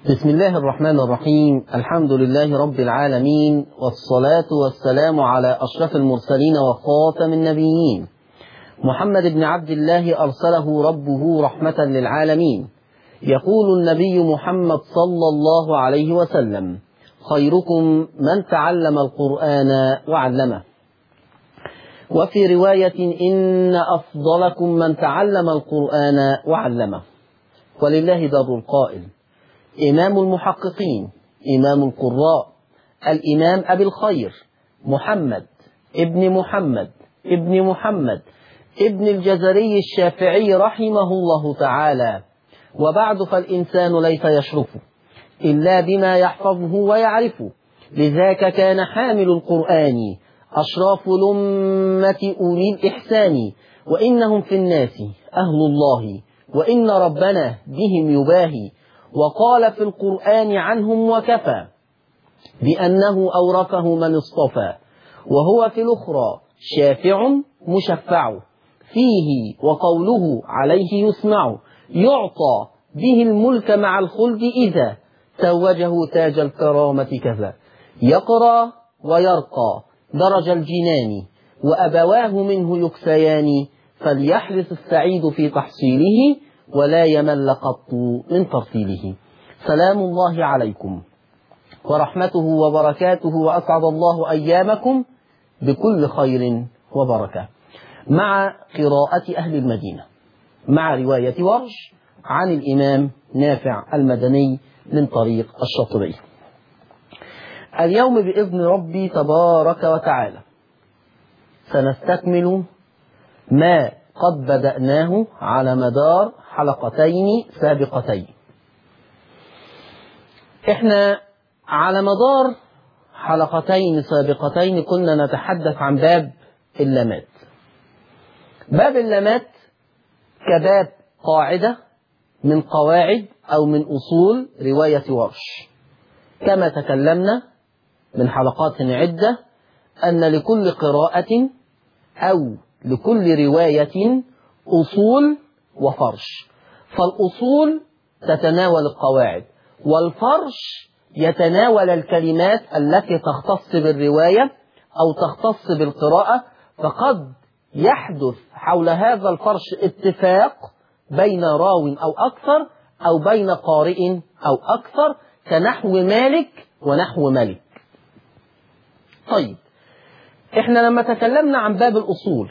بسم الله الرحمن الرحيم. الحمد لله رب العالمين، والصلاة والسلام على أشرف المرسلين وخاتم النبيين محمد بن عبد الله أرسله ربه رحمة للعالمين. يقول النبي محمد صلى الله عليه وسلم: خيركم من تعلم القرآن وعلمه. وفي رواية: إن أفضلكم من تعلم القرآن وعلمه. ولله در القائل: إمام المحققين، إمام القراء، الإمام أبي الخير محمد ابن محمد ابن محمد ابن الجزري الشافعي رحمه الله تعالى. وبعد، فالإنسان ليس يشرف إلا بما يحفظه ويعرفه، لذاك كان حامل القرآن أشراف الأمة أولي الإحسان، وإنهم في الناس أهل الله، وإن ربنا بهم يباهي. وقال في القرآن عنهم وكفى بأنه أورثه من اصطفى، وهو في الأخرى شافع مشفع فيه، وقوله عليه يسمع، يعطى به الملك مع الخلد إذا توجه تاج الكرامة كذا. يقرى ويرقى درج الجنان، وأبواه منه يكسيان، فليحرص السعيد في تحصيله، ولا يمل قط من ترتيله. سلام الله عليكم ورحمته وبركاته، وأسعد الله أيامكم بكل خير وبركة. مع قراءة أهل المدينة، مع رواية ورش عن الإمام نافع المدني من طريق الشاطبي. اليوم بإذن ربي تبارك وتعالى سنستكمل ما قد بدأناه على مدار حلقتين سابقتين. احنا على مدار حلقتين سابقتين كنا نتحدث عن باب اللامات. باب اللامات كباب قاعدة من قواعد أو من أصول رواية ورش، كما تكلمنا من حلقات عدة أن لكل قراءة أو لكل رواية أصول وفرش، فالأصول تتناول القواعد، والفرش يتناول الكلمات التي تختص بالرواية أو تختص بالقراءة. فقد يحدث حول هذا الفرش اتفاق بين راو أو أكثر، أو بين قارئ أو أكثر، كنحو مالك ونحو ملك. طيب، احنا لما تكلمنا عن باب الأصول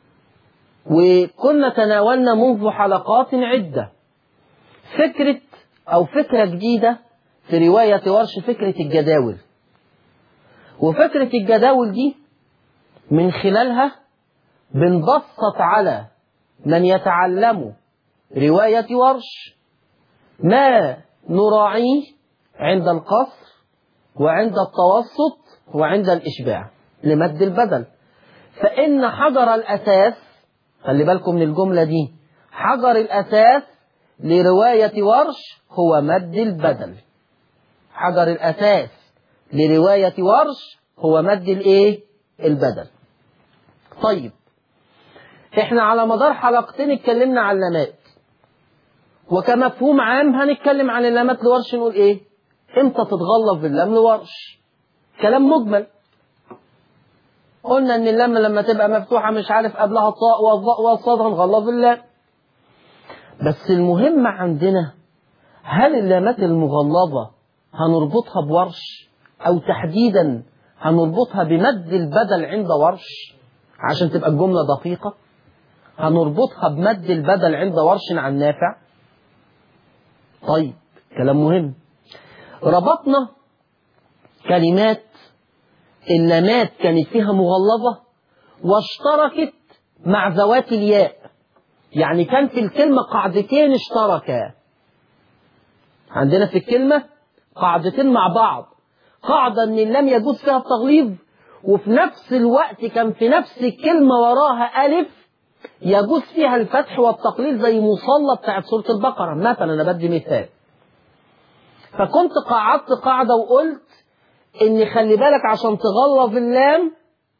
وكنا تناولنا منذ حلقات عدة فكرة أو فكرة جديدة في رواية ورش، فكرة الجداول. وفكرة الجداول دي من خلالها بنبسط على من يتعلم رواية ورش ما نراعيه عند القصر وعند التوسط وعند الإشباع لمد البدل. فإن حجر الأساس، خلي بالكم من الجملة دي، حجر الأساس لرواية ورش هو مد البدل. حجر الأساس لرواية ورش هو مد البدل. طيب، احنا على مدار حلقتين اتكلمنا عن اللامات، وكمفهوم عام هنتكلم عن اللامات لورش. نقول ايه؟ امتى تتغلظ باللام لورش؟ كلام مجمل. قلنا ان اللام لما تبقى مفتوحة مش عارف قبلها الطاء والظاء والصاد هنغلظ اللام. بس المهم عندنا، هل اللامات المغلظة هنربطها بورش، أو تحديدا هنربطها بمد البدل عند ورش عشان تبقى الجملة دقيقة؟ هنربطها بمد البدل عند ورش عن نافع؟ طيب، كلام مهم. ربطنا كلمات اللامات كانت فيها مغلظة واشتركت مع ذوات الياء، يعني كان في الكلمة قاعدتين اشتركا. عندنا في الكلمة قاعدتين مع بعض، قاعدة ان اللام يجوز فيها التغليظ، وفي نفس الوقت كان في نفس الكلمة وراها ألف يجوز فيها الفتح والتقليل، زي مصلى بتاعت سورة البقرة مثلا. أنا بدي مثال. فكنت قعدت قاعدة وقلت ان خلي بالك عشان تغلظ اللام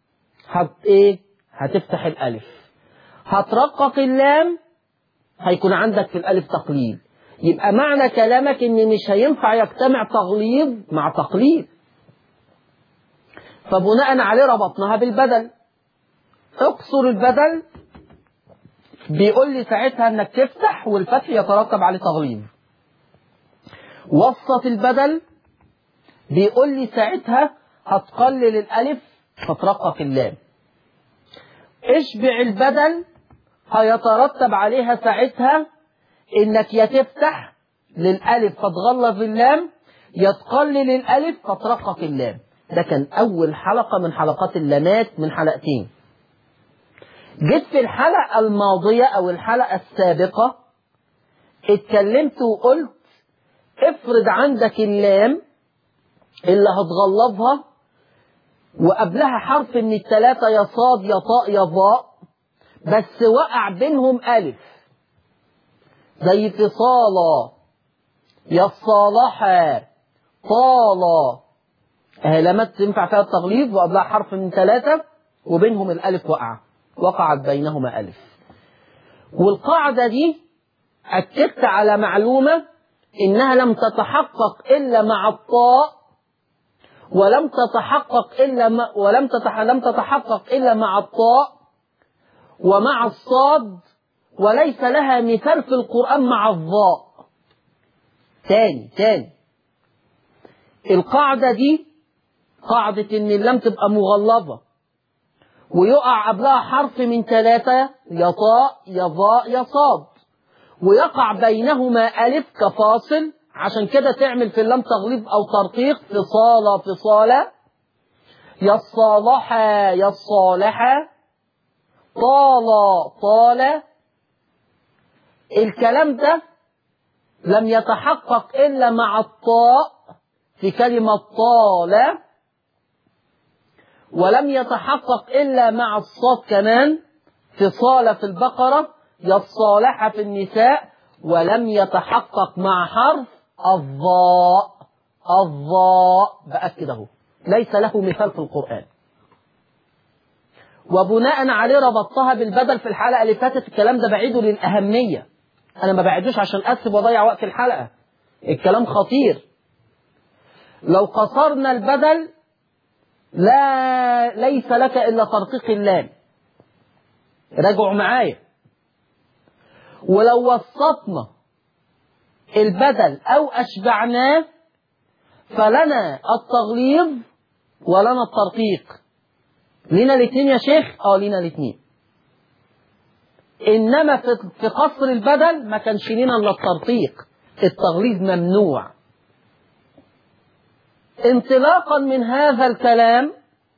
هتفتح الألف، هترقق اللام، هيكون عندك في الألف تقليل، يبقى معنى كلامك ان مش هينفع يجتمع تغليظ مع تقليد، فبناء عليه ربطناها بالبدل. اقصر البدل بيقول لي ساعتها انك تفتح والفتح يترتب عليه تغليظ. وسط البدل بيقول لي ساعتها هتقلل الالف فترقق اللام. اشبع البدل هيترتب عليها ساعتها انك يا تفتح للالف فتغلظ اللام، يا تقلل الالف فترقق اللام. ده كان اول حلقة من حلقات اللامات من حلقتين. جيت في الحلقة الماضية او الحلقة السابقة اتكلمت وقلت افرض عندك اللام اللي هتغلظها وقبلها حرف من الثلاثة، يا صاد يا طاء يا ظاء، بس وقع بينهم ألف، زي في صالة يصالحا طالة، اهي لامات تنفع فيها التغليظ وقبلها حرف من ثلاثة وبينهم الألف وقعت بينهما ألف. والقاعدة دي أكدت على معلومة إنها لم تتحقق إلا مع الطاء، ولم تتحقق إلا مع الطاء ومع الصاد، وليس لها مثال في القرآن مع الظاء. تاني القاعدة دي قاعدة إن اللام تبقى مغلظة ويقع قبلها حرف من ثلاثة، يا طاء يا ظاء يا صاد، ويقع بينهما ألف كفاصل، عشان كده تعمل في اللام تغليظ أو ترقيق، فصالة يصالحا يصالحا طالة. الكلام ده لم يتحقق إلا مع الطاء في كلمة طالة، ولم يتحقق إلا مع الصاد كمان في صالة في البقرة، يصالح في النساء، ولم يتحقق مع حرف الظاء بأكد اهو ليس له مثال في القرآن. وبناء عليه ربطتها بالبدل في الحلقة اللي فاتت. الكلام ده بعيده للأهمية، أنا ما بعيدوش عشان أسف وضيع وقت الحلقة، الكلام خطير. لو قصرنا البدل ليس لك إلا ترقيق اللام، راجعوا معايا. ولو وسطنا البدل أو أشبعناه فلنا التغليظ ولنا الترقيق. لنا الاثنين يا شيخ؟ لنا الاثنين. إنما في قصر البدل ما كانش لنا إلا الترقيق، التغليظ ممنوع. انطلاقا من هذا الكلام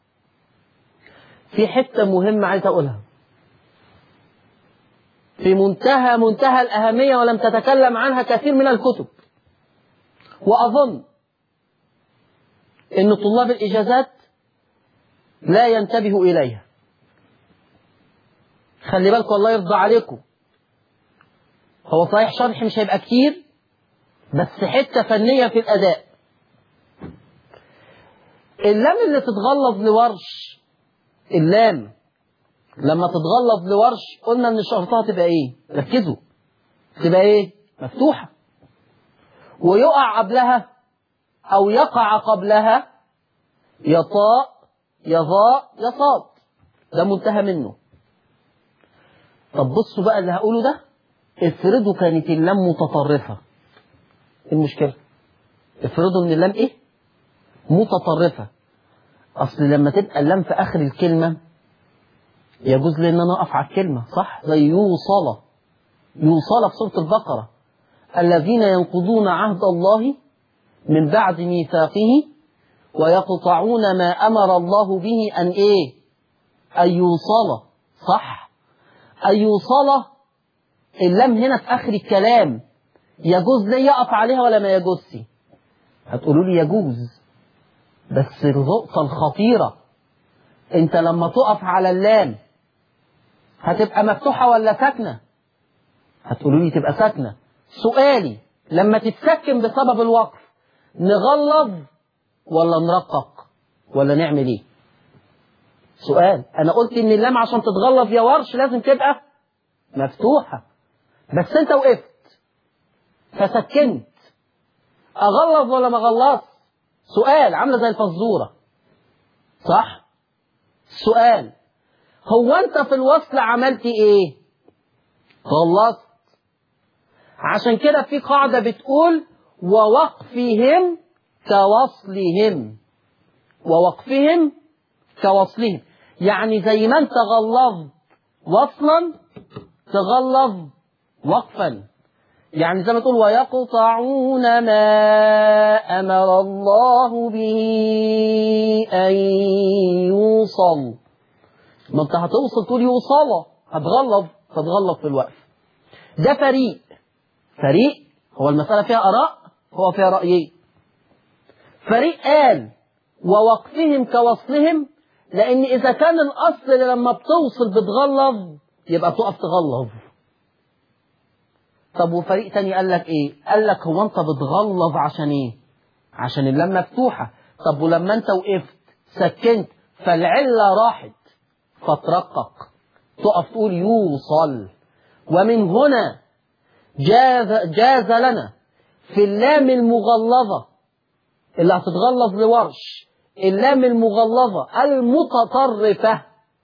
في حتة مهمة عايز أقولها في منتهى الأهمية، ولم تتكلم عنها كثير من الكتب، وأظن أن طلاب الإجازات لا ينتبهوا إليها. خلي بالكم الله يرضى عليكم، هو صحيح شرح مش هيبقى كتير، بس حتة فنية في الأداء. اللام اللي تتغلظ لورش، اللام لما تتغلظ لورش قلنا ان شرطها تبقى ايه؟ ركزوا، تبقى ايه؟ مفتوحة، ويقع قبلها او يقع قبلها يا طاء يا ظاء يا صاد، ده منتهى منه. طب بصوا بقى اللي هقوله ده، افرضوا كانت اللام متطرفة، ايه المشكلة؟ افرضوا ان اللام ايه؟ متطرفة. اصل لما تبقى اللام في اخر الكلمة يجوز لي ان انا اقف على الكلمة، صح؟ زي يوصل في سورة البقرة، الذين ينقضون عهد الله من بعد ميثاقه ويقطعون ما امر الله به ان ايه؟ ان يوصل، صح؟ ان يوصل اللام هنا في اخر الكلام يجوز لي يقف عليها ولا ما يجوزش؟ هتقولوا لي يجوز، بس النقطة الخطيرة انت لما تقف على اللام هتبقى مفتوحة ولا ساكنة؟ هتقولوا لي تبقى ساكنة. سؤالي، لما تتسكن بسبب الوقف نغلظ ولا نرقق ولا نعمل ايه؟ سؤال. انا قلت ان اللام عشان تتغلظ يا ورش لازم تبقى مفتوحة، بس انت وقفت فسكنت، أغلظ ولا ما أغلظ؟ سؤال، عاملة زي الفزورة، صح؟ سؤال، هو أنت في الوصل عملت إيه؟ غلظت. عشان كده في قاعدة بتقول ووقفهم كوصلهم، ووقفهم كوصلهم، يعني زي ما أنت غلظت وصلا تغلظ وقفا. يعني زي ما تقول ويقطعون ما أمر الله به أن يوصل، ما انت هتوصل تقول يوصل، هتغلظ فتغلظ في الوقف. ده فريق هو المسألة فيها آراء، هو فيها رأيين. فريق قال ووقفهم كوصلهم، لأن إذا كان الأصل اللي لما بتوصل بتغلظ يبقى تقف تغلظ. طب وفريق تاني قال لك ايه؟ قال لك هو انت بتغلظ عشان ايه؟ عشان اللام مفتوحة. طب ولما انت وقفت سكنت فالعلة راحت فترقق، تقف تقول يوصل. ومن هنا جاز لنا في اللام المغلظة اللي هتتغلظ لورش، اللام المغلظة المتطرفة،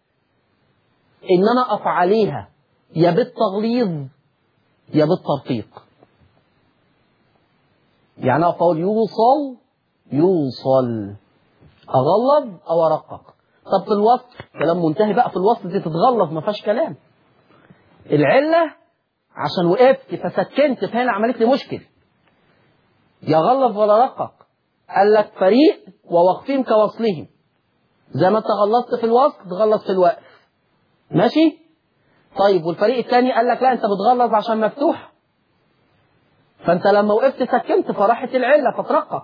ان انا اقف عليها يا بالتغليظ يا بالترقيق. يعني أقول يوصل أغلظ أو أرقق. طب في الوصل كلام منتهي بقى، في الوصل دي تتغلظ ما فيهاش كلام. العلة عشان وقفت فسكنت فهنا عملت لي مشكل، يا غلظ ولا رقق. قال لك فريق ووقفهم كوصلهم، زي ما انت غلظت في الوصل تغلظ في الوقف، ماشي؟ طيب والفريق الثاني قال لك لا انت بتغلظ عشان مفتوح، فانت لما وقفت سكنت فراحت العلة فترقق.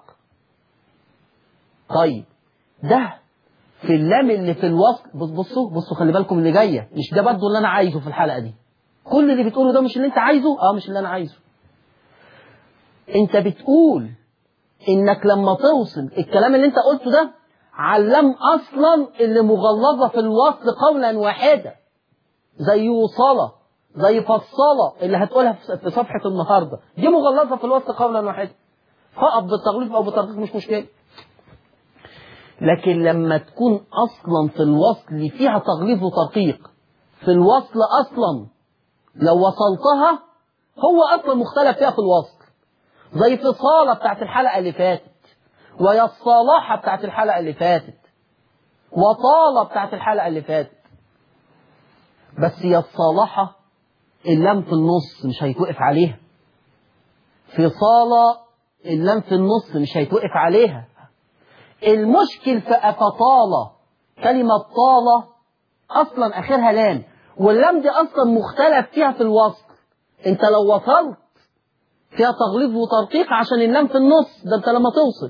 طيب ده في اللام اللي في الوصل. بصوا خلي بالكم اللي جايه، مش ده برضه اللي انا عايزه في الحلقه دي. كل اللي بتقوله ده مش اللي انت عايزه، مش اللي انا عايزه. انت بتقول انك لما توصل الكلام اللي انت قلته ده علم اصلا اللي مغلظه في الوصل قولا واحدا، زي يوصله زي فصله اللي هتقولها في صفحه النهارده، دي مغلظه في الوصل قولا واحدا، فقط بالتغليظ او بالترقيق مش مشكله. لكن لما تكون اصلا في الوصل فيها تغليظ وترقيق، في الوصل اصلا لو وصلتها هو اصلا مختلف فيها في الوصل، زي في صالة بتاعت الحلقة اللي فاتت، ويا الصلاحة بتاعت الحلقة اللي فاتت، وطالة بتاعت الحلقة اللي فاتت. بس يا الصلاحة اللام في النص مش هيتوقف عليها، في صالة اللام في النص مش هيتوقف عليها. المشكل في أفطالة، كلمة طالة أصلا آخرها لام، واللام دي أصلا مختلف فيها في الوصل. أنت لو وصلت فيها تغليظ وترقيق عشان اللام في النص، ده أنت لما توصل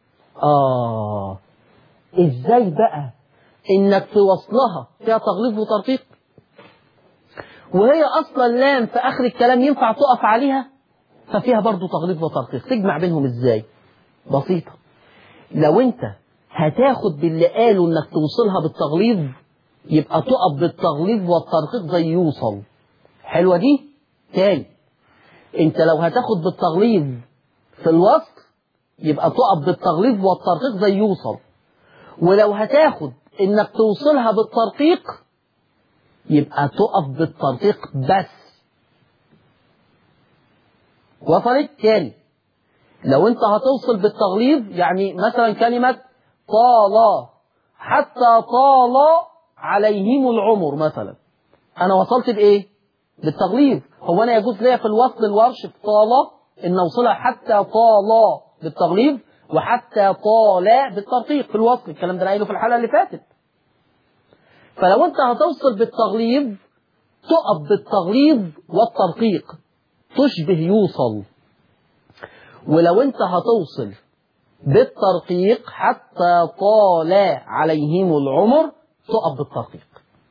إزاي بقى إنك في وصلها فيها تغليظ وترقيق وهي أصلا لام في آخر الكلام ينفع تقف عليها، ففيها برضو تغليظ وترقيق. تجمع بينهم إزاي؟ بسيطة. لو أنت هتاخد باللي قالوا إنك توصلها بالتغليظ يبقى تقف بالتغليظ والترقيق زي يوصل. حلوة دي؟ تاني، أنت لو هتاخد بالتغليظ في الوصل يبقى تقف بالتغليظ والترقيق زي يوصل، ولو هتاخد إنك توصلها بالترقيق يبقى تقف بالترقيق بس. وصلت؟ تاني، لو انت هتوصل بالتغليظ يعني مثلا كلمة طال حتى طال عليهم العمر مثلا، انا وصلت بايه؟ بالتغليظ. هو انا يجوز ليا في الوصل الورش في طال ان اوصلها حتى طال بالتغليظ وحتى طال بالترقيق في الوصل؟ الكلام ده انا قايله في الحلقة اللي فاتت. فلو انت هتوصل بالتغليظ تقف بالتغليظ والترقيق تشبه يوصل، ولو انت هتوصل بالترقيق حتى طال عليهم العمر تقف بالترقيق.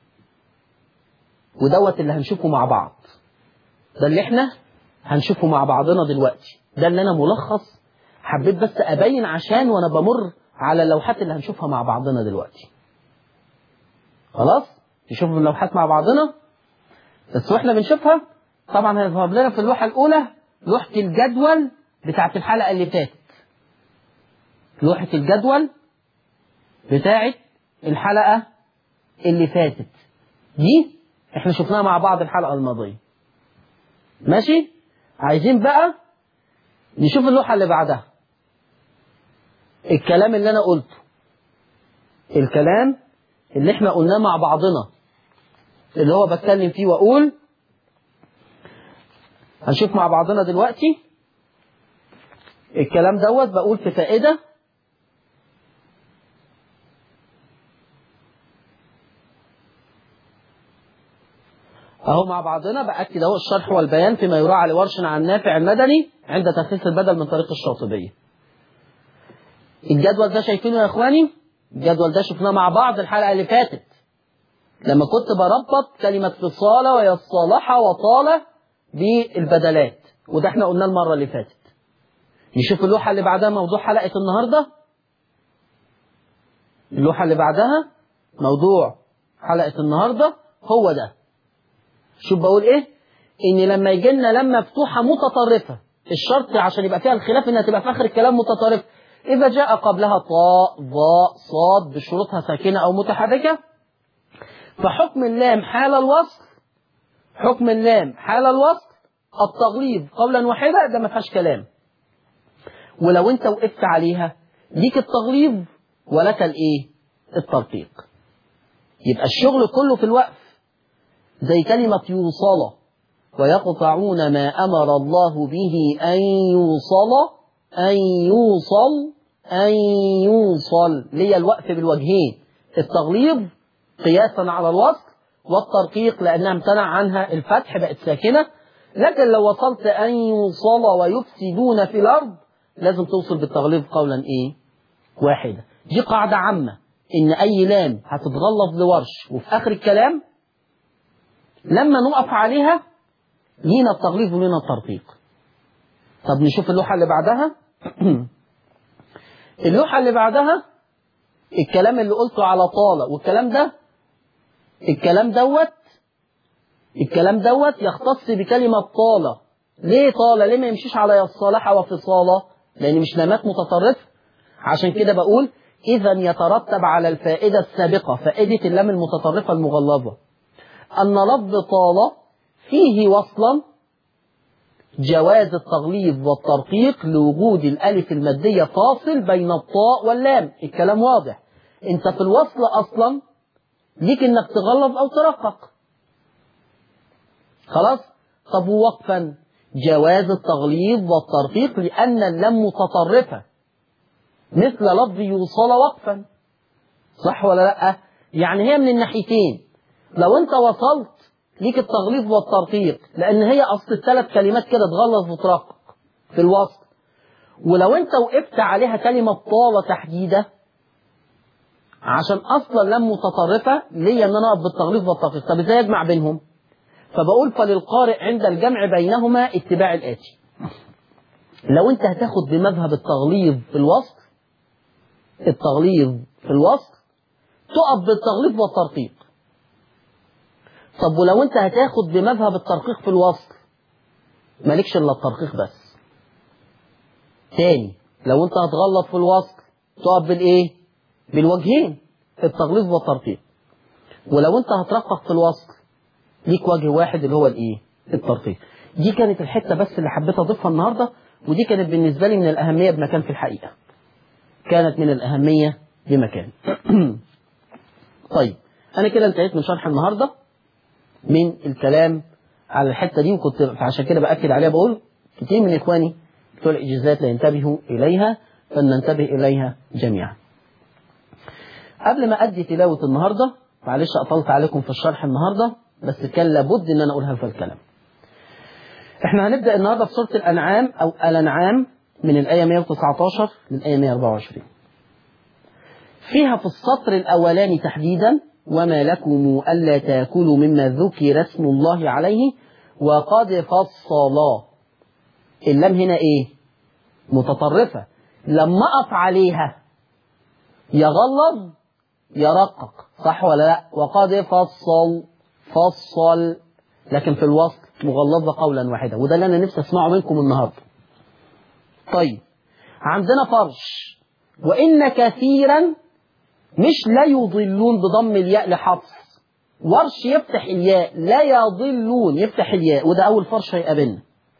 ودوت اللي هنشوفه مع بعض، ده اللي احنا هنشوفه مع بعضنا دلوقتي، ده اللي انا ملخص حبيت بس ابين عشان وانا بمر على اللوحات اللي هنشوفها مع بعضنا دلوقتي. خلاص نشوف اللوحات مع بعضنا، بس واحنا بنشوفها طبعا هيظهر لنا في اللوحة الأولى لوحة الجدول بتاعت الحلقة اللي فاتت. لوحة الجدول بتاعت الحلقة اللي فاتت دي احنا شفناها مع بعض الحلقة الماضية. ماشي؟ عايزين بقى نشوف اللوحة اللي بعدها. الكلام اللي انا قلته، الكلام اللي احنا قلناه مع بعضنا، اللي هو بتكلم فيه واقول هنشوف مع بعضنا دلوقتي الكلام دوت. بقول في فائدة اهو مع بعضنا، بأكد اهو الشرح والبيان فيما يراعى لورش عن نافع المدني عند تخصيص البدل من طريق الشاطبية. الجدول ده شايفينه يا اخواني؟ الجدول ده شفناه مع بعض الحلقة اللي فاتت لما كنت بربط كلمة فصالة وهي الصالحة وطالة بالبدلات، وده احنا قلنا المرة اللي فاتت. نشوف اللوحة اللي بعدها موضوع حلقة النهاردة. اللوحة اللي بعدها موضوع حلقة النهاردة هو ده. شوف بقول ايه؟ ان لما يجي لنا لما مفتوحة متطرفة، الشرط عشان يبقى فيها الخلاف انها تبقى في اخر الكلام متطرفة. اذا جاء قبلها طاء ضاء صاد بشروطها ساكنة او متحركة، فحكم اللام حال الوصل، حكم اللام حال الوصل التغليظ قولا واحدا، ده ما فيهاش كلام. ولو انت وقفت عليها ليك التغليظ ولك الايه؟ الترقيق. يبقى الشغل كله في الوقف. زي كلمة يوصل ويقطعون ما أمر الله به أن يوصل، أن يوصل، أن يوصل، ليه الوقف بالوجهين، التغليظ قياسا على الوصل، والترقيق لأنها امتنع عنها الفتح بقت ساكنة. لكن لو وصلت أن يوصل ويفسدون في الأرض لازم توصل بالتغليظ قولا إيه؟ واحدة. دي قاعدة عامة، إن أي لام هتتغلظ لورش وفي آخر الكلام لما نقف عليها لينا التغليظ ولينا الترقيق. طب نشوف اللوحة اللي بعدها. اللوحة اللي بعدها الكلام اللي قلته على طالة، والكلام ده الكلام دوت يختص بكلمة طالة. ليه طالة؟ ليه ما يمشيش على الصالحة وفصالة؟ لأن مش لامات متطرفة. عشان كده بقول إذا يترتب على الفائدة السابقة، فائدة اللام المتطرفة المغلظة، أن لفظ طالة فيه وصلا جواز التغليظ والترقيق لوجود الألف المادية فاصل بين الطاء واللام. الكلام واضح. أنت في الوصل أصلا ليك إنك تغلظ أو ترقق. خلاص؟ طب ووقفا جواز التغليظ والترقيق لأن اللام متطرفة مثل لفظ يوصل وقفا. صح ولا لأ؟ يعني هي من الناحيتين. لو أنت وصلت ليك التغليظ والترقيق لأن هي أصل الثلاث كلمات كده تغلظ وترقق في الوصل. ولو أنت وقفت عليها كلمة طالة تحديدا عشان أصلا لم متطرفة ليا أن أنا أقف بالتغليظ والترقيق. طب إزاي أجمع بينهم؟ فبقول فللقارئ عند الجمع بينهما اتباع الآتي. لو أنت هتاخد بمذهب التغليظ في الوصل، التغليظ في الوصل تقف بالتغليظ والترقيق. طب ولو أنت هتاخد بمذهب الترقيق في الوصل مالكش إلا الترقيق بس. تاني، لو أنت هتغلط في الوصل تقف بالإيه؟ بالوجهين، التغليظ والترقيق. ولو أنت هترقق في الوصل ليك وجه واحد اللي هو الإيه؟ الترقيق. دي كانت الحتة بس اللي حبيت أضيفها النهاردة، ودي كانت بالنسبة لي من الأهمية بمكان في الحقيقة. كانت من الأهمية بمكان. طيب أنا كده انتهيت من شرح النهاردة من الكلام على الحتة دي، وكنت عشان كده بأكد عليها. بقول كتير من إخواني بتوع الإجازات لا ينتبهوا إليها، فلننتبه إليها جميعا. قبل ما أدي تلاوة النهاردة، معلش أطلت عليكم في الشرح النهاردة، بس كان لابد إن أنا أقولها في الكلام. إحنا هنبدأ النهاردة في سورة الأنعام أو الأنعام من الآية 119 للآية 124. فيها في السطر الأولاني تحديدا وما لكم ألا تأكلوا مما ذكر اسم الله عليه وقد فصل. اللام هنا إيه؟ متطرفة. لما أقف عليها يغلظ يرقق، صح ولا لا؟ وقد فصل، لكن في الوصل مغلظة قولا واحدا، وده اللي أنا نفسي أسمعه منكم النهاردة. طيب عندنا فرش، وإن كثيرا مش لا يضلون بضم الياء لحفص، ورش يفتح الياء، لا يضلون يفتح الياء، وده أول فرش هيقابلنا.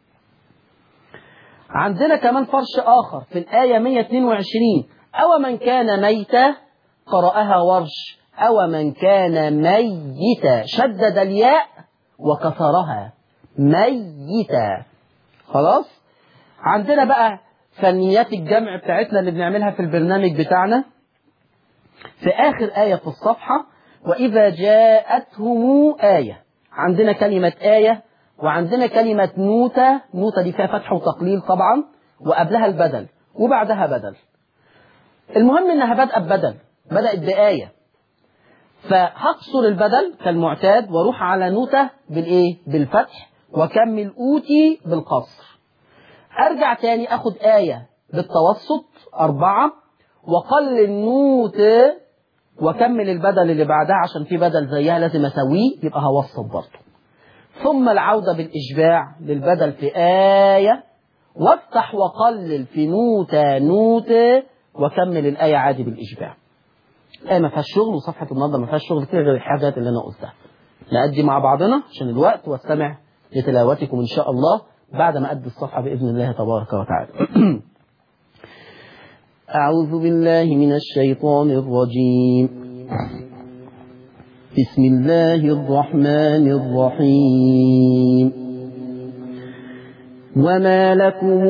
عندنا كمان فرش آخر في الآية 122، أو من كان ميتا، قرأها ورش أو من كان ميتا، شدد الياء وكسرها ميتا. خلاص. عندنا بقى فنيات الجمع بتاعتنا اللي بنعملها في البرنامج بتاعنا في آخر آية في الصفحة، وإذا جاءتهم آية، عندنا كلمة آية وعندنا كلمة نوتة، نوتة دي فيها فتح وتقليل طبعا، وقبلها البدل وبعدها بدل. المهم إنها بدأت بدل، بدأت بآية، فهقصر البدل كالمعتاد واروح على نوتة بالإيه؟ بالفتح، وكمل أوتي بالقصر. أرجع تاني أخد آية بالتوسط 4 وقلل نوتة وكمل البدل اللي بعدها، عشان في بدل زيها لازم أسويه يبقى هوسط برضه. ثم العودة بالإشباع للبدل في آية، وافتح وقلل في نوتة وكمل الآية عادي بالإشباع. الآية ما فيهاش شغل، وصفحة النهارده ما فيهاش شغل كتير غير الحاجات اللي أنا قلتها. نأدي مع بعضنا عشان الوقت، واستمع لتلاوتكم إن شاء الله بعد ما أدي الصفحة بإذن الله تبارك وتعالى. أعوذ بالله من الشيطان الرجيم. بسم الله الرحمن الرحيم. وما لكم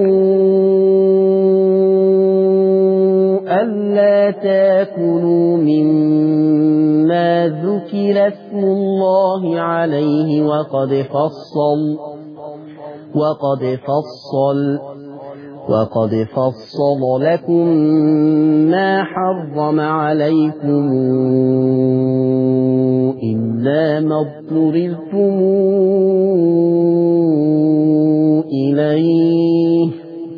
ألا تأكلوا مما ذكر اسم الله عليه وقد فصل لكم ما حرم عليكم إلا ما اضطررتم إليه،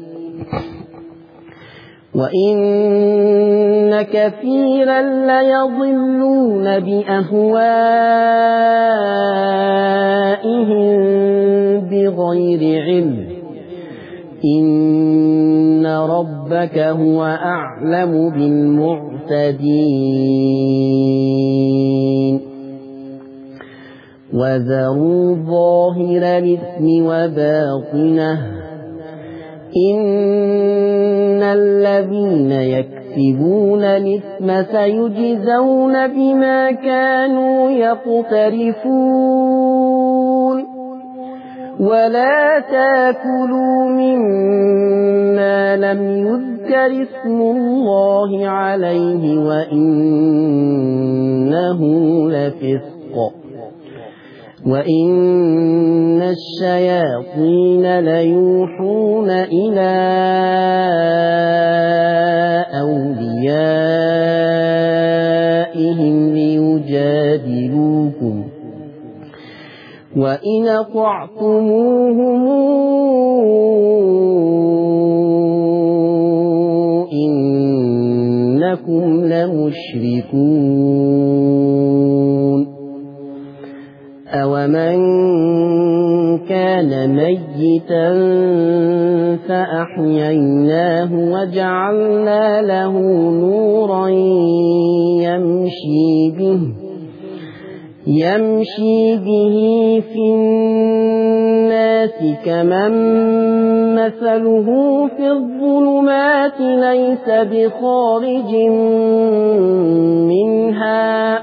وإن كثيرا ليضلون بأهوائهم بغير علم، إن ربك هو أعلم بالمعتدين. وذروا ظاهر الإثم وباطنه، إن الذين يكسبون الإثم سيجزون بما كانوا يقترفون. ولا تأكلوا مما لم يذكر اسم الله عليه وإنه لفسق، وإن الشياطين ليوحون إلى أوليائهم ليجادلوكم، وإن أطعتموهم إنكم لمشركون. أومن كان ميتا فأحييناه وجعلنا له نورا يمشي به في الناس كمن مثله في الظلمات ليس بخارج منها،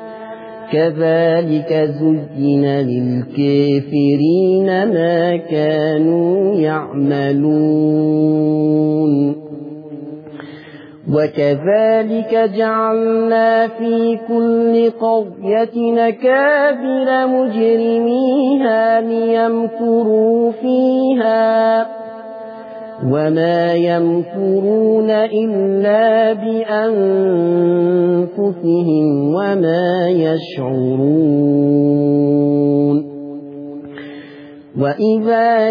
كذلك زين للكافرين ما كانوا يعملون. وكذلك جعلنا في كل قرية أكابر مجرميها ليمكروا فيها، وما يمكرون إلا بأنفسهم وما يشعرون. وإذا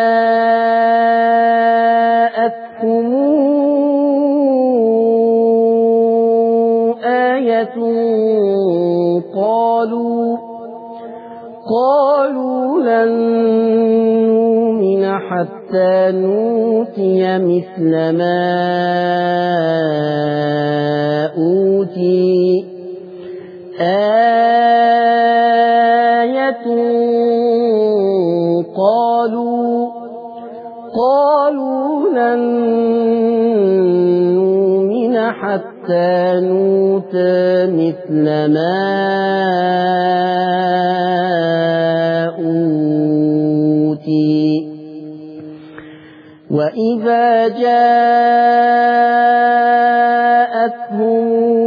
جاءتهم قالوا لن نؤمن حتى نؤتي مثل ما أوتي آية قالوا لن نؤمن حتى نؤتى مثل ما أوتي وإذا جاءتهم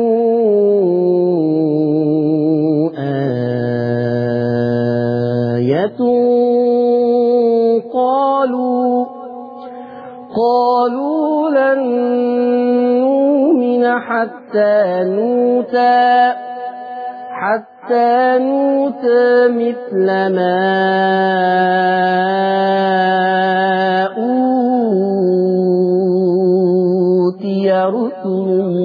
آية قالوا لن نؤمن حتى نؤتى مثل ما أوتي رسل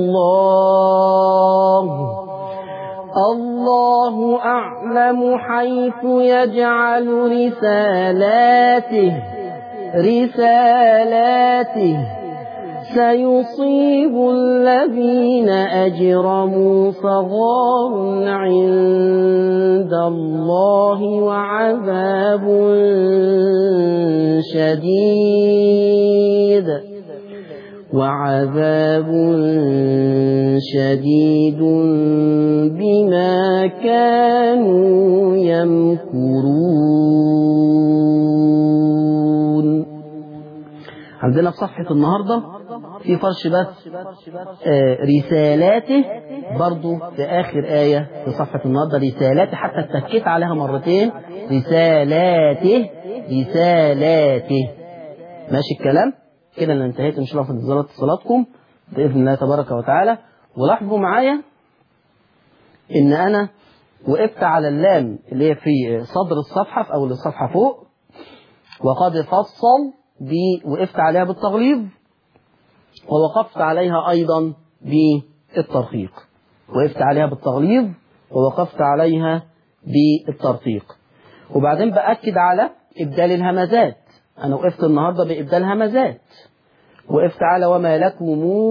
الله أعلم حيث يجعل رسالاته سيصيب الذين أجرموا صغار عند الله وعذاب شديد بما كانوا يمكرون. عندنا في صفحة النهاردة في فرش بس رسالاته، برضو في آخر آية في صفحة النهاردة رسالاته، حتى اتكيت عليها مرتين، رسالاته. ماشي الكلام كده. أنا انتهيت إن شاء الله في انتظار اتصالاتكم بإذن الله تبارك وتعالى. ولاحظوا معايا إن أنا وقفت على اللام اللي هي في صدر الصفحة في أول الصفحة فوق، وقد فصل وقفت عليها بالتغليظ، ووقفت عليها أيضا بالترقيق. وقفت عليها بالتغليظ ووقفت عليها بالترقيق. وبعدين بأكد على إبدال الهمزات. أنا وقفت النهاردة بإبدال همزات، وقفت على وما لكم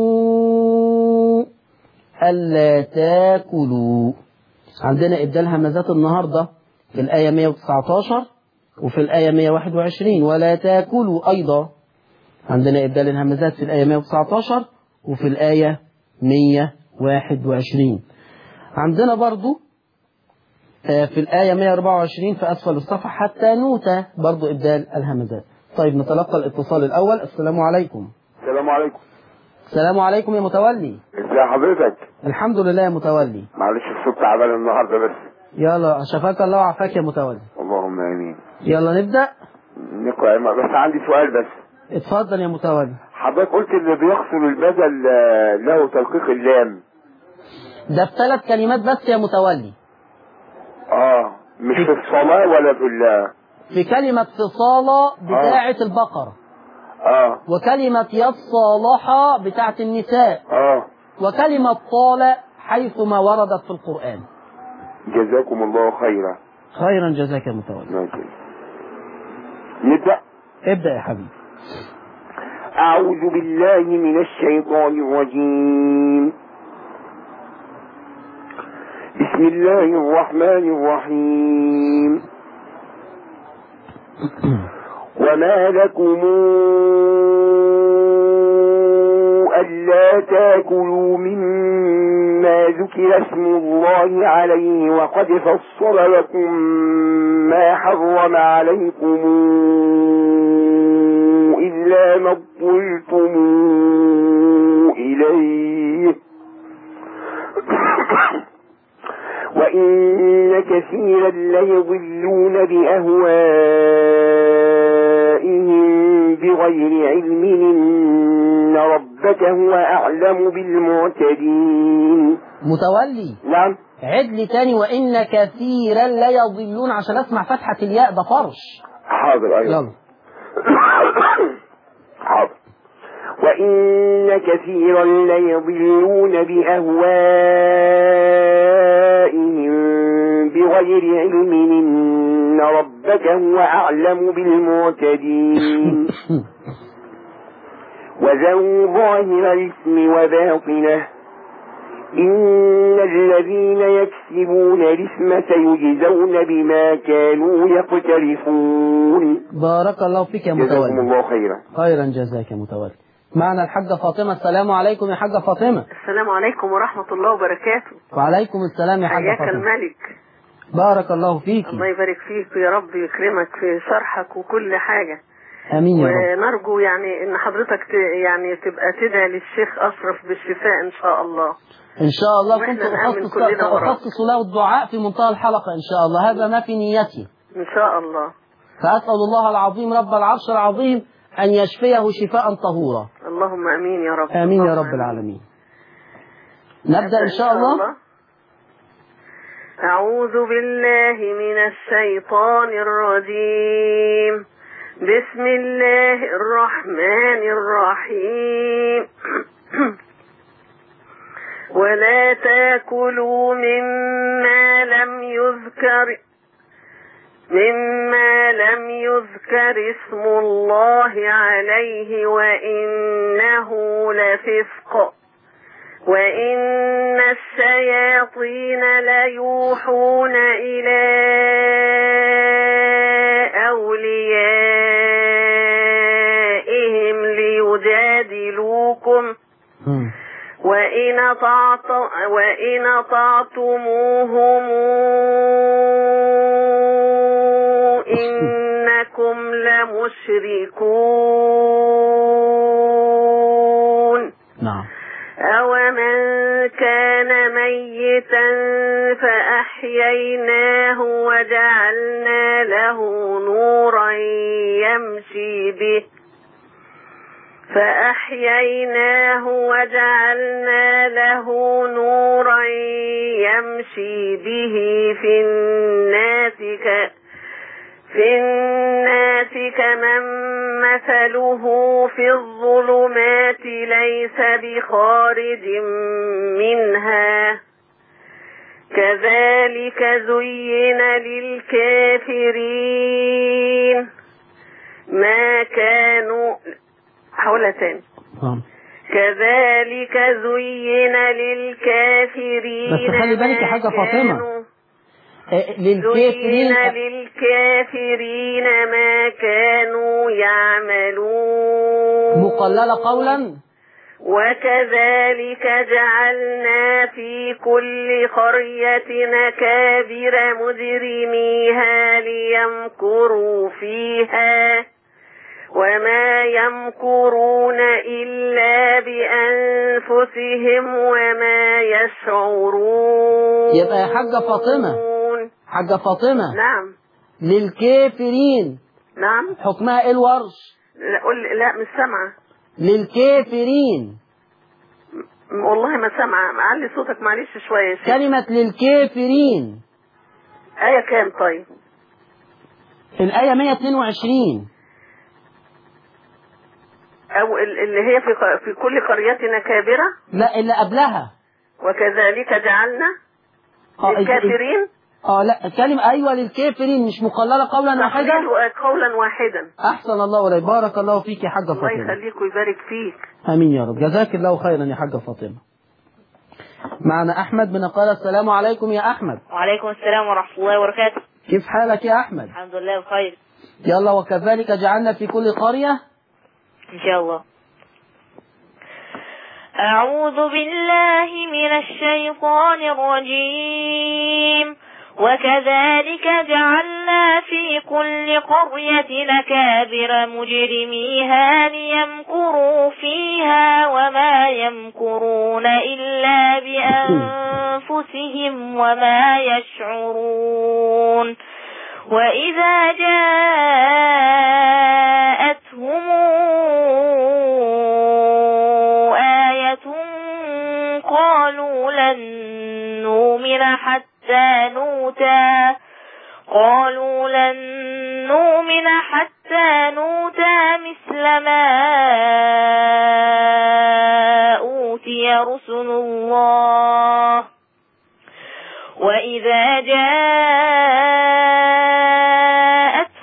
ألا تاكلوا. عندنا إبدال همزات النهاردة في الآية 119 وفي الآية 121. ولا تاكلوا أيضا عندنا إبدال الهمزات في الآية 119 وفي الآية 121. عندنا برضو في الآية 124 في أسفل الصفحة حتى نوتى برضو إبدال الهمزات. طيب نتلقى الاتصال الأول. السلام عليكم. السلام عليكم. السلام عليكم يا متولي. ازي حضرتك؟ الحمد لله يا متولي. معلش الصوت تعبان النهارده بس. يلا شفاك الله وعافاك يا متولي. اللهم امين. يلا نبدأ. نقرأ بس عندي سؤال بس. اتفضل يا متولي. حضرتك قلت اللي بيغسل البدل له تلقيق اللام. ده في 3 كلمات بس يا متولي. مش في الصلاة ولا في كلمة في صالة بتاعة البقرة. وكلمة يصالحة بتاعة النساء. وكلمة طال حيثما وردت في القرآن. جزاكم الله خيرا. خيرا جزاك يا متولي. نبدأ. ابدأ يا حبيبي. أعوذ بالله من الشيطان الرجيم. بسم الله الرحمن الرحيم. وما لكم ألا تاكلوا مما ذكر اسم الله عليه وقد فصل لكم ما حرم عليكم إلا ما اضطررتم إليه وإن كثيرا ليضلون بأهوائهم بغير علم إن ربك هو أعلم بالمعتدين. متولي. نعم. عد لي تاني. وإن كثيرا ليضلون عشان أسمع فتحة الياء، ده فرش. حاضر. أيوة. يلا. حاضر. وإن كثيرا ليضلون بأهوائهم بغير علم إن ربك هو أعلم بالمعتدين وذروا ظاهر الاسم وباطنه إن الذين يكسبون الإثم سيجزون بما كانوا يقترفون. بارك الله فيك يا متولي. جزاكم الله خيرا. خيرا جزاك يا متولي. معنا الحاجة فاطمة. السلام عليكم يا حاجة فاطمة. السلام عليكم ورحمة الله وبركاته. وعليكم السلام يا حاجة فاطمة. حياك الملك. بارك الله فيك. الله يبارك فيك ويا رب يكرمك في شرحك وكل حاجة. امين يا رب. ونرجو يعني ان حضرتك يعني تبقى تدعي للشيخ اشرف بالشفاء ان شاء الله. ان شاء الله كنت اخصص له الدعاء في منتهى الحلقة ان شاء الله، هذا ما في نيتي ان شاء الله. فأسأل الله العظيم رب العرش العظيم أن يشفيه شفاء طهورا. اللهم امين يا رب. امين يا رب العالمين. نبدأ ان شاء الله. اعوذ بالله من الشيطان الرجيم. بسم الله الرحمن الرحيم. ولا تاكلوا مما لم يذكر اسم الله عليه وإنه لفسق وإن الشياطين ليوحون إلى أوليائهم ليجادلوكم وإن أطعتموهم إنكم لمشركون. نعم. أومن كان ميتا فأحييناه وجعلنا له نورا يمشي به في الناس كمن مثله في الظلمات ليس بخارج منها كذلك زين للكافرين ما كانوا كذلك زين للكافرين بس خلي بالك يا حاجة فاطمة للكافرين ما كانوا يعملون مقلل قولا. وكذلك جعلنا في كل قرية أكابر مجرميها ليمكروا فيها وما يمكرون إلا بأنفسهم وما يشعرون. يبقى يا حاجة فاطمة نعم. للكافرين. نعم. حكمها ايه الورش؟ لا مش سامعة. للكافرين. والله ما سامعة، معلي صوتك معلش شوية. كلمة للكافرين آية كام طيب؟ الآية 122 أو اللي هي في كل قرية كابرة. لا اللي قبلها وكذلك جعلنا للكافرين. لا كلمة أيوة للكافرين مش مقللة قولا واحدا. قولا واحدا. أحسن الله ولا بارك الله فيك يا حاجة فاطمة. الله يخليك ويبارك فيك. آمين يا رب. جزاك الله خيرا يا حاجة فاطمة. معنا أحمد بن قال. السلام عليكم يا أحمد. وعليكم السلام ورحمة الله وبركاته. كيف حالك يا أحمد؟ الحمد لله بخير. يلا وكذلك جعلنا في كل قرية. إن شاء الله. أعوذ بالله من الشيطان الرجيم. وكذلك جعلنا في كل قرية أكابر مجرميها ليمكروا فيها وما يمكرون إلا بأنفسهم وما يشعرون. وإذا جاءتهم آية قالوا لن نؤمن حتى نؤتى مثل ما أوتي رسل الله. وإذا جاءتهم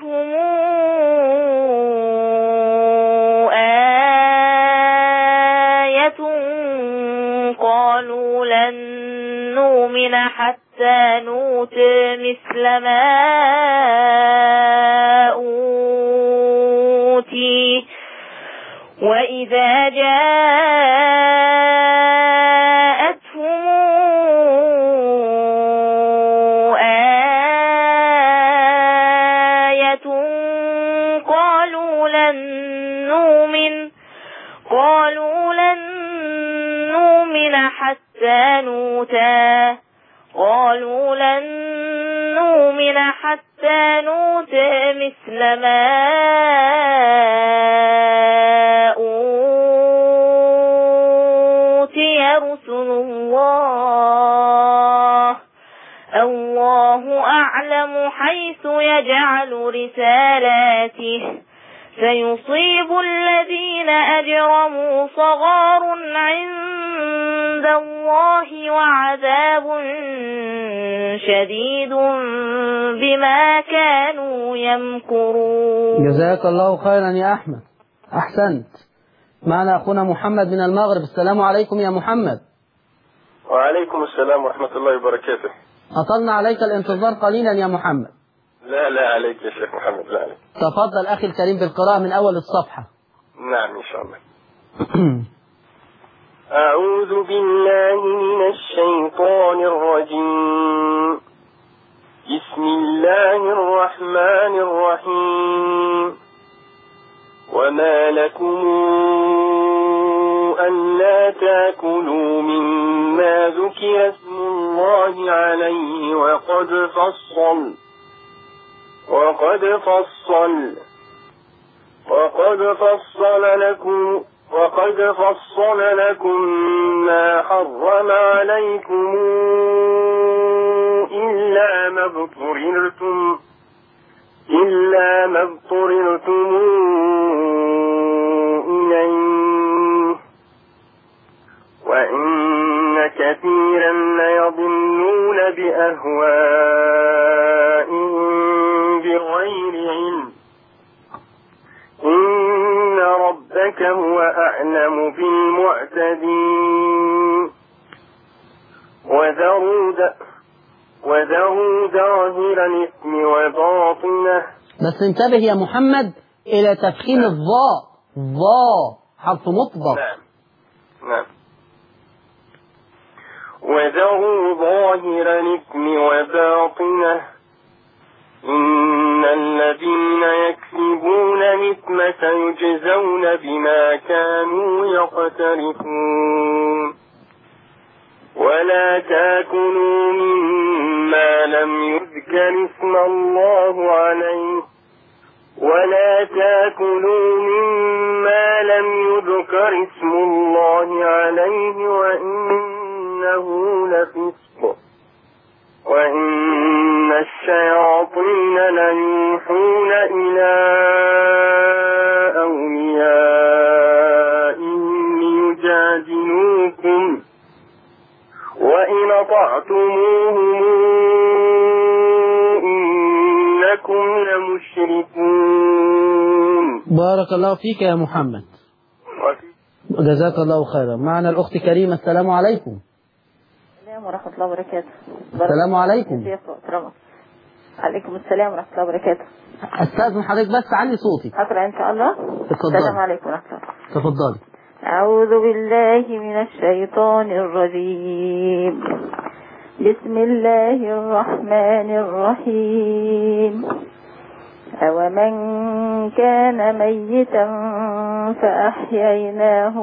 قالوا لن نؤمن حتى نؤتى مثل ما أوتي وإذا جاءتهم آية قالوا لن نؤمن حتى نؤتى مثل ما أوتي رسل الله أعلم حيث يجعل رسالاته سيصيب الذين أجرموا صغار عند الله وعذاب شديد بما كانوا يمكرون. جزاك الله خيرا يا أحمد، أحسنت. معنا أخونا محمد من المغرب. السلام عليكم يا محمد. وعليكم السلام ورحمة الله وبركاته. أطلنا عليك الانتظار قليلا يا محمد. لا عليك يا شيخ محمد، لا عليك. تفضل أخي الكريم بالقراءة من أول الصفحة. نعم إن شاء الله. أعوذ بالله من الشيطان الرجيم. بسم الله الرحمن الرحيم. وما لكم ألا تأكلوا مما ذكر اسم الله عليه وقد فصل لكم ما حرم عليكم إلا ما اضطررتم إليه وإن كثيرا ليضلون بأهوائهم بغير علم إن ربك هو أعلم بالمعتدين وذروا ظاهر الإثم وباطنه. بس انتبه يا محمد إلى تفخيم الضاء، ضاء حرف مطبق. نعم. وذروا ظاهر الإثم وباطنه إن الذين يكسبون الإثم سيجزون بما كانوا يقترفون. ولا تأكلوا مما لم يذكر اسم الله عليه وإنه لفسق وإن الشياطين ليوحون إلى أوليائهم ليجادلوكم وإن أطعتموهم إنكم لمشركون. بارك الله فيك يا محمد، جزاك الله خيرا. معنا الأخت كريمة. السلام عليكم. السلام ورحمة الله وبركاته. السلام عليكم. عليكم السلام ورحمة الله وبركاته. أستاذن حضرتك بس علي صوتي. أقرأ إن شاء الله. تفضل. السلام عليكم ورحمة الله. تفضلي. أعوذ بالله من الشيطان الرجيم. بسم الله الرحمن الرحيم. أومن كان ميتا فأحييناه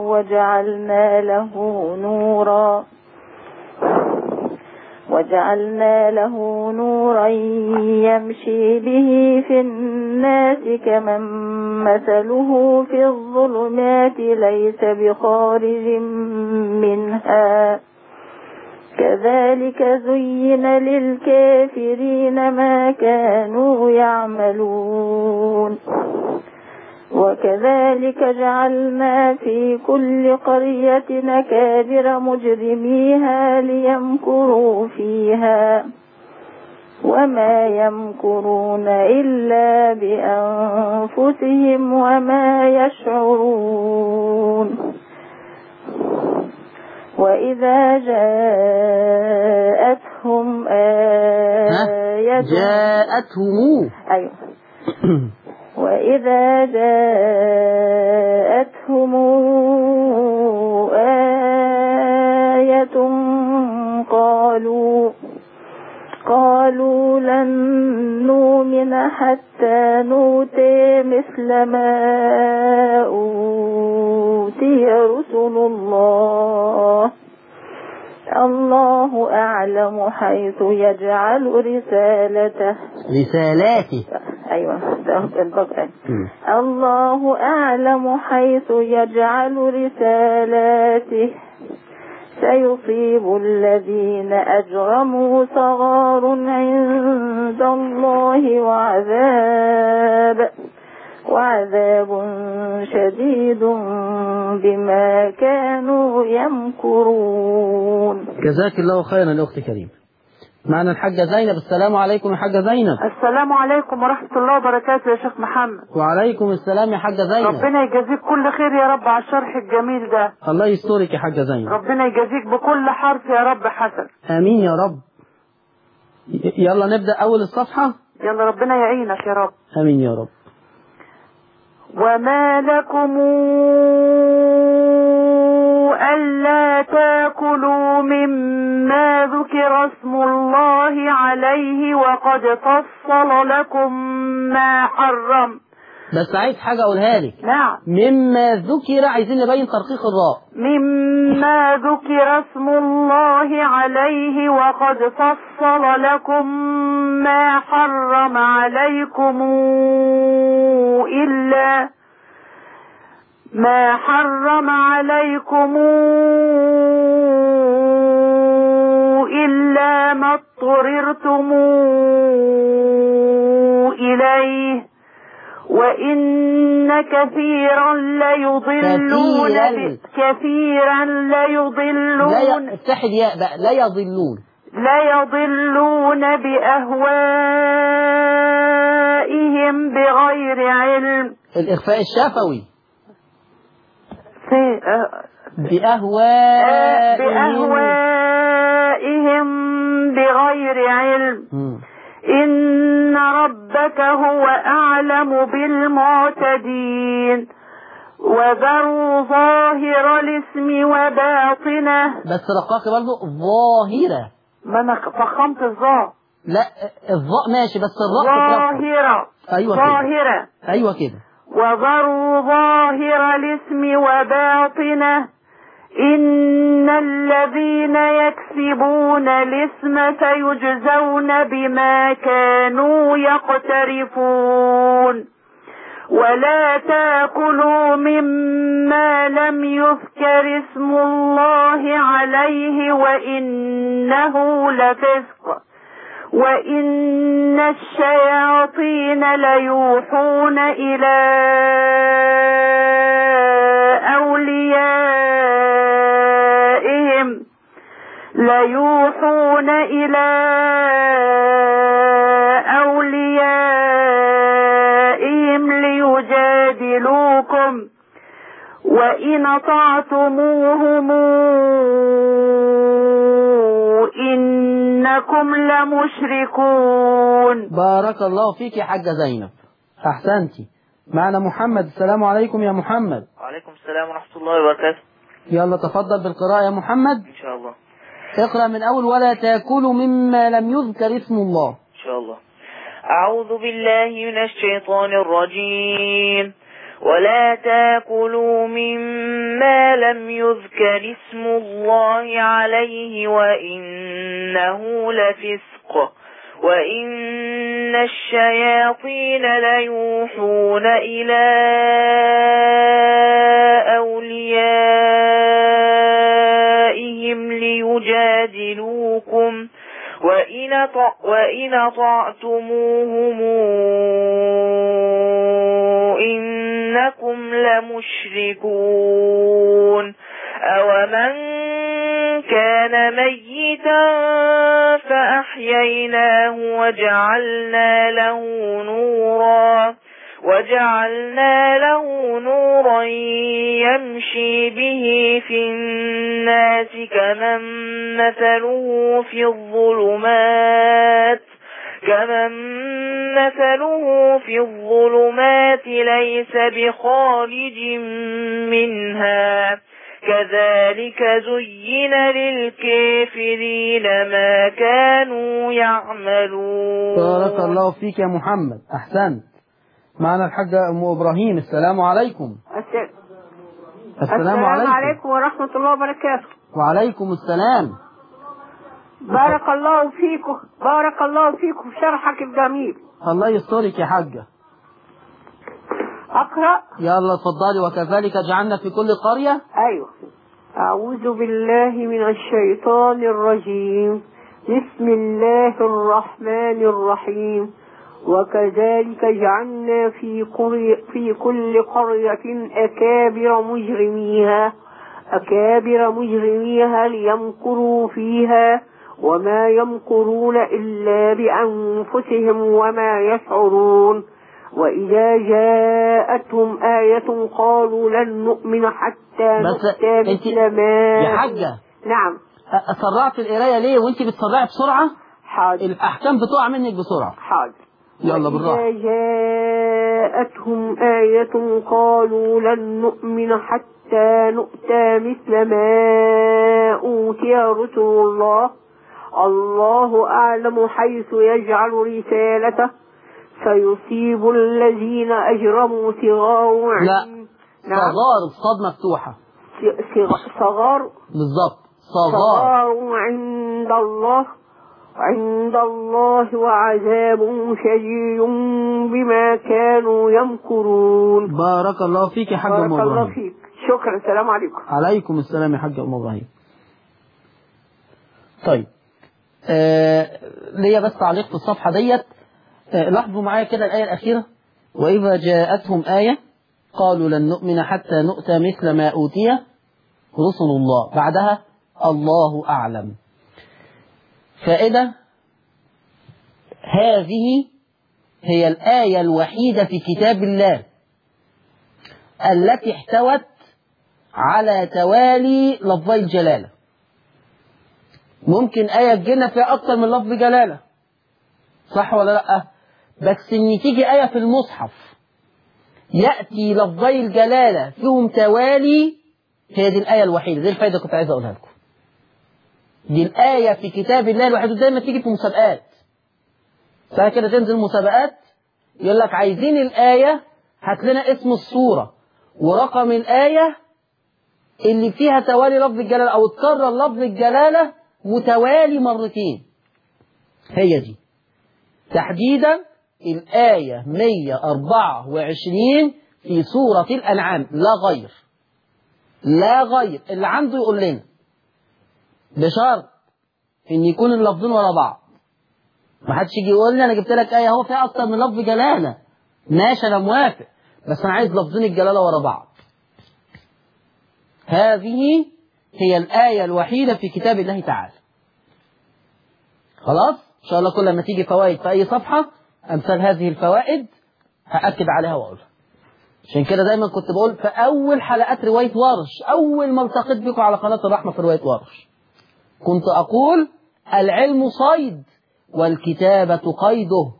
وجعلنا له نورا يمشي به في الناس كمن مثله في الظلمات ليس بخارج منها كذلك زين للكافرين ما كانوا يعملون وكذلك جعلنا في كل قرية أكابر مجرميها ليمكروا فيها وما يمكرون إلا بأنفسهم وما يشعرون وإذا جاءتهم آية أيوة وإذا جاءتهم آية قالوا لن نؤمن حتى نؤتي مثل ما أوتي رسل الله أعلم حيث يجعل رسالته. أيوة الله أعلم حيث يجعل رسالاته سيصيب الذين أجرموا صغار عند الله وعذاب شديد بما كانوا يمكرون. جزاك الله خيرا يا أختي كريم. معنا الحاجة زينب. السلام عليكم يا حاجة زينب. السلام عليكم ورحمة الله وبركاته يا شيخ محمد. وعليكم السلام يا حاجة زينب. ربنا يجازيك كل خير يا رب على الشرح الجميل ده. الله يسترك يا حاجة زينب. ربنا يجازيك بكل حرف يا رب حسن. آمين يا رب. يلا نبدأ أول الصفحة. يلا ربنا يعينك يا رب. آمين يا رب. وما لكم ألا تأكلوا مما ذكر اسم الله عليه وقد فصل لكم ما حرم. بس عايز حاجة أقولها لك. نعم. مما ذكر، عايزين نبين ترقيق الراء. مما ذكر اسم الله عليه وقد فصل لكم ما حرم عليكم إلا ما اضطررتم إليه وإن كثيرا ليضلون افتح الياء بقى. لا يضلون بأهوائهم بغير علم. الإخفاء الشفوي. بأهوائهم بغير علم. إن ربك هو أعلم بالمعتدين. وذروا ظاهر الاسم وباطنه. بس رقاق برضه ظاهرة. ما أنا فخمت الظاء. لا الظاء ماشي بس الراء ظاهرة. أيوة ظاهرة. أيوة كده. وذروا ظاهر الاسم وباطنه إن الذين يكسبون الاسم سيجزون بما كانوا يقترفون. ولا تأكلوا مما لم يذكر اسم الله عليه وإنه لفسق وإن الشياطين ليوحون إلى أوليائهم ليجادلوكم وإن أطعتموهم إنكم لمشركون. بارك الله فيك يا حاجة زينب، أحسنتي. معنا محمد. السلام عليكم يا محمد. وعليكم السلام ورحمة الله وبركاته. يلا تفضل بالقراءة يا محمد. إن شاء الله. اقرأ من أول ولا تأكلوا مما لم يذكر اسم الله. إن شاء الله. أعوذ بالله من الشيطان الرجيم. ولا تأكلوا مما لم يذكر اسم الله عليه وإنه لفسق وإن الشياطين ليوحون إلى أوليائهم ليجادلوكم وإن أطعتموهم إنكم لمشركون. أومن كان ميتا فأحييناه وجعلنا له وجعلنا له نورا يمشي به في الناس كمن مثله في الظلمات ليس بخارج منها كذلك زين للكافرين ما كانوا يعملون. بارك الله فيك يا محمد، أحسنت. معنا الحاجة أم إبراهيم. السلام عليكم. السلام عليكم ورحمة الله وبركاته. وعليكم السلام. بارك الله فيكم، بارك الله فيكم في شرحك الجميل. الله يسترك يا حاجة. أقرأ؟ يلا اتفضلي. وكذلك جعلنا في كل قرية. أيوه. أعوذ بالله من الشيطان الرجيم. بسم الله الرحمن الرحيم. وكذلك جعلنا في كل قرية أكابر مجرميها ليمكروا فيها وما يمكرون إلا بأنفسهم وما يشعرون. وإذا جاءتهم آية قالوا لن نؤمن حتى نؤتى مثل ما. يا حاجة. نعم. سرعت القراية ليه وانت بتسرعي بسرعة؟ حاضر. الأحكام بتقع منك بسرعة. حاضر. يلا بالراحة. وإذا جاءتهم آية قالوا لن نؤمن حتى نؤتى مثل ما أوتي رسل الله الله أعلم حيث يجعل رسالته فيصيب الذين أجرموا صغار. لا. نعم. صغار، الصاد مفتوحة. صغار بالضبط. صغار عند الله وعذاب شديد بما كانوا يمكرون. بارك الله فيك يا حاج أم إبراهيم. بارك الله فيك. شكرا. السلام عليكم. عليكم السلام يا حاج أم إبراهيم. طيب ليا بس تعليق في الصفحة ديت. لاحظوا معايا كده الآية الأخيرة. وإذا جاءتهم آية قالوا لن نؤمن حتى نؤتى مثل ما أوتي رسل الله. بعدها الله أعلم. فائدة. هذه هي الآية الوحيدة في كتاب الله التي احتوت على توالي لفظي الجلالة. ممكن آية تجينا فيها أكتر من لفظ جلالة، صح ولا لأ؟ بس إن تيجي آية في المصحف يأتي لفظي الجلالة فيهم توالي، هي دي الآية الوحيدة. دي الفايدة كنت عايز أقولها لكم. دي الآية في كتاب الله الوحيدة. دايما تيجي في مسابقات، ساعة كده تنزل مسابقات يقول لك عايزين الآية، هات لنا اسم السورة ورقم الآية اللي فيها توالي لفظ الجلالة أو اتكرر لفظ الجلالة متوالي مرتين. هي دي تحديدا الآية 124 في سورة الأنعام، لا غير. لا غير. اللي عنده يقول لنا، بشرط ان يكون اللفظين ورا بعض. ما حدش يجي يقول لي انا جبت لك آية هو فيها اكتر من لفظ جلالة، ماشي انا موافق، بس انا عايز لفظين الجلالة ورا بعض. هذه هي الآية الوحيدة في كتاب الله تعالى. خلاص ان شاء الله كل ما تيجي فوائد في اي صفحة امثال هذه الفوائد هأكد عليها واقولها. عشان كده دايما كنت بقول في اول حلقات رواية ورش، اول ما التقيت بكم على قناة الرحمة في رواية ورش، كنت اقول العلم صيد والكتابة قيده.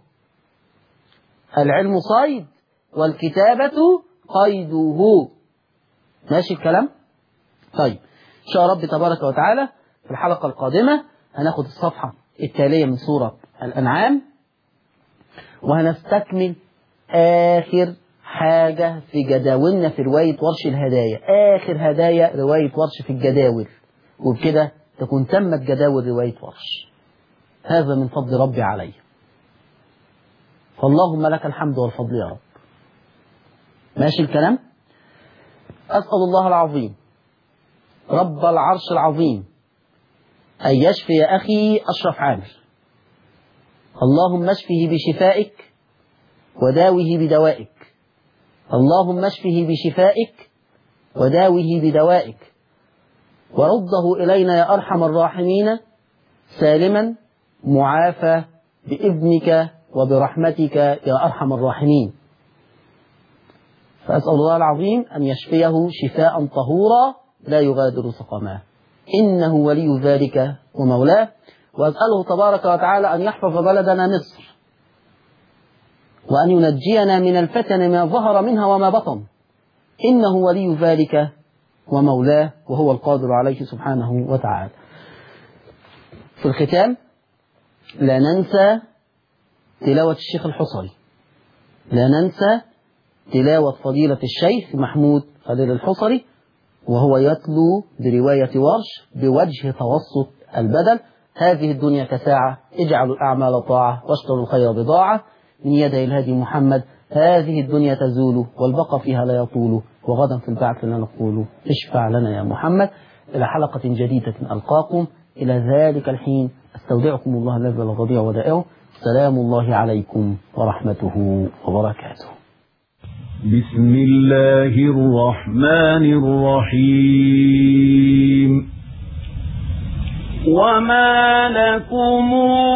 العلم صيد والكتابة قيده. ماشي الكلام؟ طيب ان شاء رب تبارك وتعالى في الحلقة القادمة هناخد الصفحة التالية من سورة الأنعام وهنستكمل آخر حاجة في جداولنا في رواية ورش الهدايا، آخر هدايا رواية ورش في الجداول، وبكده تكون تمت جداول رواية ورش. هذا من فضل ربي علي، فاللهم لك الحمد والفضل يا رب. ماشي الكلام؟ أسأل الله العظيم رب العرش العظيم أن يشفي أخي أشرف عامر. اللهم اشفه بشفائك وداوه بدوائك. اللهم اشفه بشفائك وداوه بدوائك، ورده إلينا يا أرحم الراحمين سالما معافى بإذنك وبرحمتك يا أرحم الراحمين. فأسأل الله العظيم أن يشفيه شفاء طهورا لا يغادر سقما، إنه ولي ذلك ومولاه. وأسأله تبارك وتعالى أن يحفظ بلدنا مصر، وأن ينجينا من الفتن ما ظهر منها وما بطن، إنه ولي ذلك ومولاه وهو القادر عليه سبحانه وتعالى. في الختام لا ننسى تلاوة الشيخ الحصري، لا ننسى تلاوة فضيلة الشيخ محمود خليل الحصري وهو يتلو برواية ورش بوجه توسط البدل: هذه الدنيا كساعة، اجعلوا الأعمال طاعة واشتروا الخير بضاعة، من يدي الهادي محمد. هذه الدنيا تزول والبقى فيها لا يطول، وغدا في البعث لنا نقول اشفع لنا يا محمد. إلى حلقة جديدة ألقاكم، إلى ذلك الحين أستودعكم الله الذي لا تضيع ودائعه. سلام الله عليكم ورحمته وبركاته. بسم الله الرحمن الرحيم. وما لكم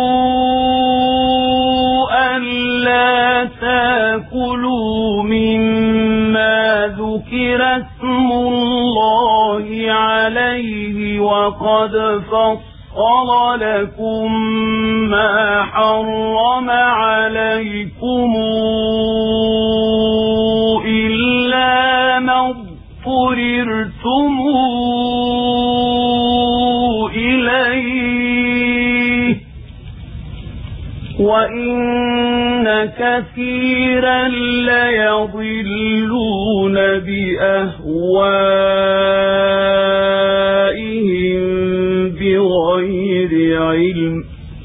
ألا تأكلوا مما ذكر اسم الله عليه وقد فصل لكم ما حرم عليكم إلا ما اضطررتم إليه، وإن كثيرا ليضلون بأهوائهم بغير علم،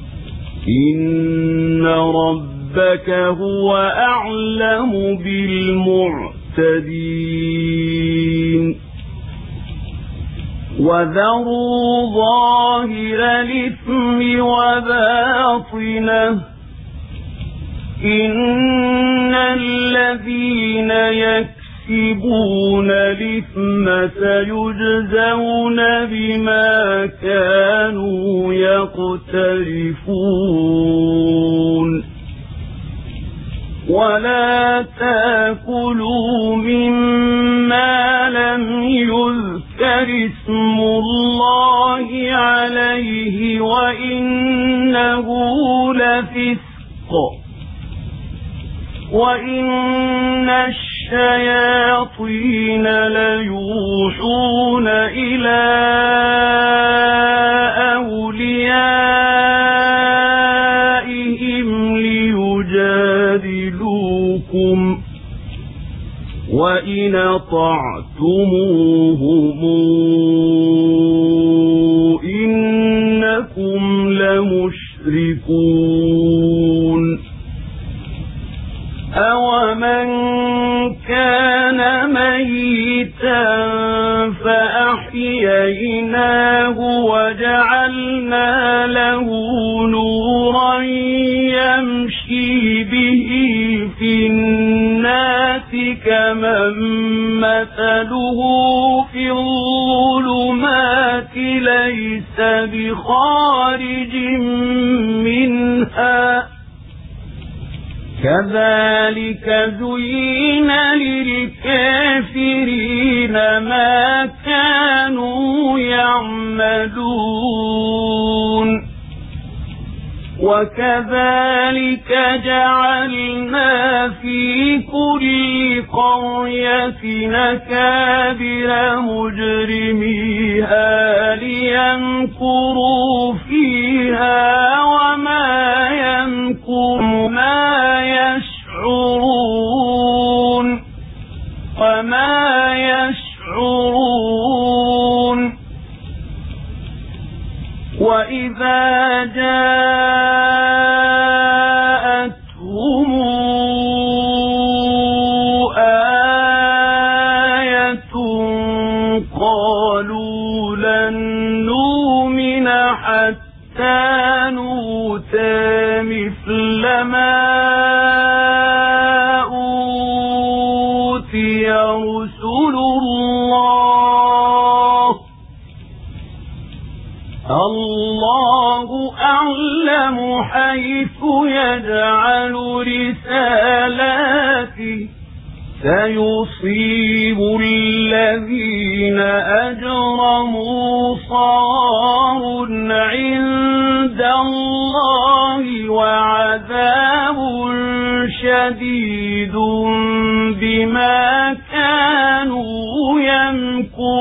إن ربك هو أعلم بالمعتدين. وذروا ظاهر الإثم وباطنه، إن الذين يكسبون الإثم سيجزون بما كانوا يقترفون. ولا تأكلوا مما لم يذكر اسم الله عليه وإنه لفسق، وإن الشياطين ليوحون إلى أوليائهم ليجادلوكم، وإن أطعتموهم إنكم لمشركون. أومن كان ميتا فأحييناه وجعلنا له نورا يمشي به في الناس كمن مثله في الظلمات ليس بخارج منها، كذلك زين للكافرين ما كانوا يعملون. وكذلك جعلنا في كل قرية أكابر مجرميها ليمكروا فيها وما يمكرون ما يشعرون. وإذا جاءتهم آية قالوا لن نؤمن حتى نؤتى مثل ما أوتي رسل الله أعلم حيث يجعل رسالاته، سيصيب الذين أجرموا صغار عند الله وعذاب شديد بما كانوا يمكرون.